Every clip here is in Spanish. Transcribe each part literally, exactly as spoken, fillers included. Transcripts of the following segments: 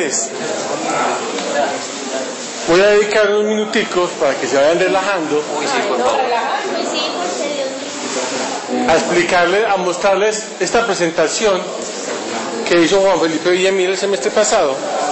Entonces, voy a dedicar unos minuticos para que se vayan relajando. Uy, sí, por favor. A explicarles, a mostrarles esta presentación que hizo Juan Felipe Villamil el semestre pasado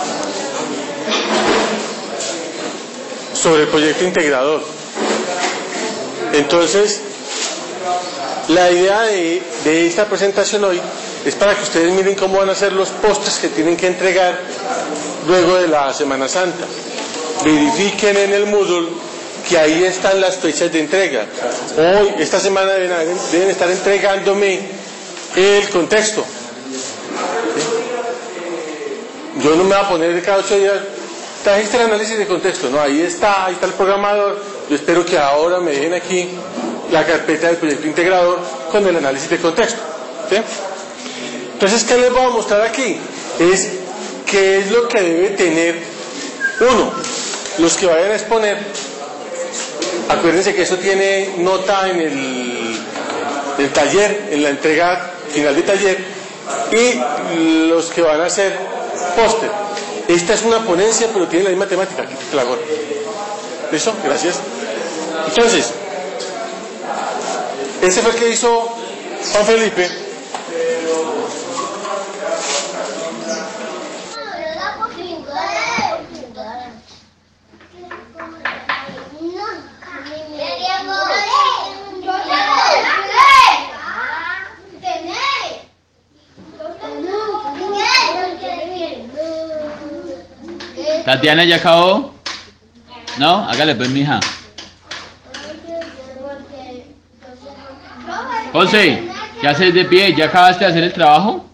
sobre el proyecto integrador. Entonces, la idea de, de esta presentación hoy es para que ustedes miren cómo van a ser los postres que tienen que entregar luego de la Semana Santa. Verifiquen en el Moodle que ahí están las fechas de entrega. Hoy, esta semana deben, deben estar entregándome el contexto. ¿Sí? Yo no me voy a poner cada ocho días, trajiste el análisis de contexto. No, ahí está, ahí está el programador. Yo espero que ahora me dejen aquí la carpeta del proyecto integrador con el análisis de contexto. ¿Sí? Entonces, ¿qué les voy a mostrar aquí? Es qué es lo que debe tener uno, los que vayan a exponer. Acuérdense que eso tiene nota en el, el taller, en la entrega final de taller, y los que van a hacer póster. Esta es una ponencia, pero tiene la misma temática. Aquí te la hago. ¿Listo? Gracias. Entonces, ese fue el que hizo Juan Felipe. Tatiana, ¿ya acabó? No, hágale pues, mija. José, ¿qué haces de pie? ¿Ya acabaste de hacer el trabajo?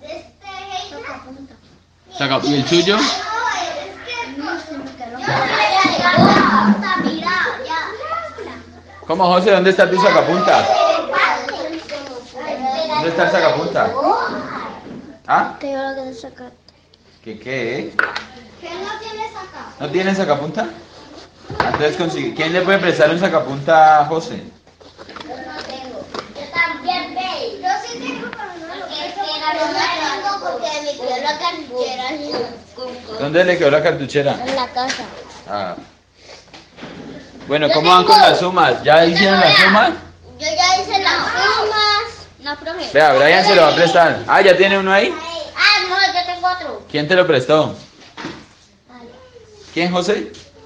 Saca, ¿y el suyo? ¿Cómo, José? ¿Dónde está tu sacapunta? ¿Dónde está el sacapunta? ¿Ah? ¿Qué qué? ¿No tiene sacapunta? Entonces consigue. ¿Quién le puede prestar un sacapunta a José? Yo no tengo. Yo también, ve. Yo sí tengo, pero no lo tengo porque me quedó la cartuchera. ¿Dónde le quedó la cartuchera? En la casa. Ah. Bueno, ¿cómo van con las sumas? ¿Ya hicieron las sumas? Yo ya hice las sumas. No, profe. Vea, Brian se lo va a prestar. Ah, ¿ya tiene uno ahí? Ah, no, yo tengo otro. ¿Quién te lo prestó? ¿Quién, José?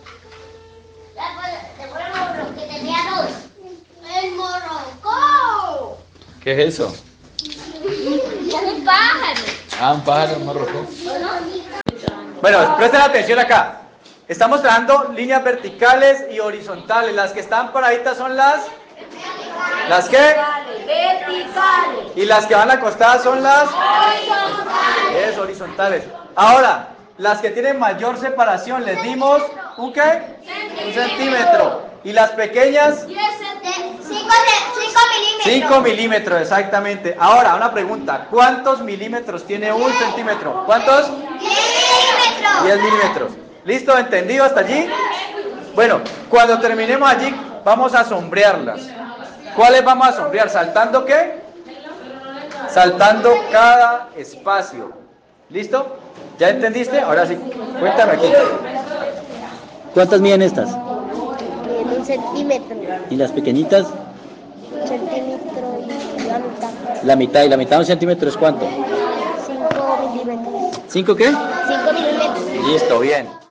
Que tenía dos. El morroco. ¿Qué es eso? Un pájaro. Ah, un pájaro, un morroco. Bueno, presten atención acá. Estamos trabajando líneas verticales y horizontales. Las que están paraditas son las... ¿Las qué? Verticales. Y las que van acostadas son las... Horizontales. Es, horizontales. Ahora, las que tienen mayor separación, les dimos... ¿Un qué? Un centímetro. ¿Y las pequeñas? cinco milímetros. cinco milímetros, exactamente. Ahora, una pregunta. ¿Cuántos milímetros tiene un centímetro? ¿Cuántos? Milímetros. diez milímetros. ¿Listo? ¿Entendido hasta allí? Bueno, cuando terminemos allí, vamos a sombrearlas. ¿Cuáles vamos a sombrear? ¿Saltando qué? Saltando cada espacio. ¿Listo? ¿Ya entendiste? Ahora sí, cuéntame aquí. ¿Cuántas miden estas? Un centímetro. ¿Y las pequeñitas? Un centímetro y la mitad. La mitad. ¿Y la mitad de un centímetro es cuánto? Cinco milímetros. ¿Cinco qué? Cinco milímetros. Listo, bien.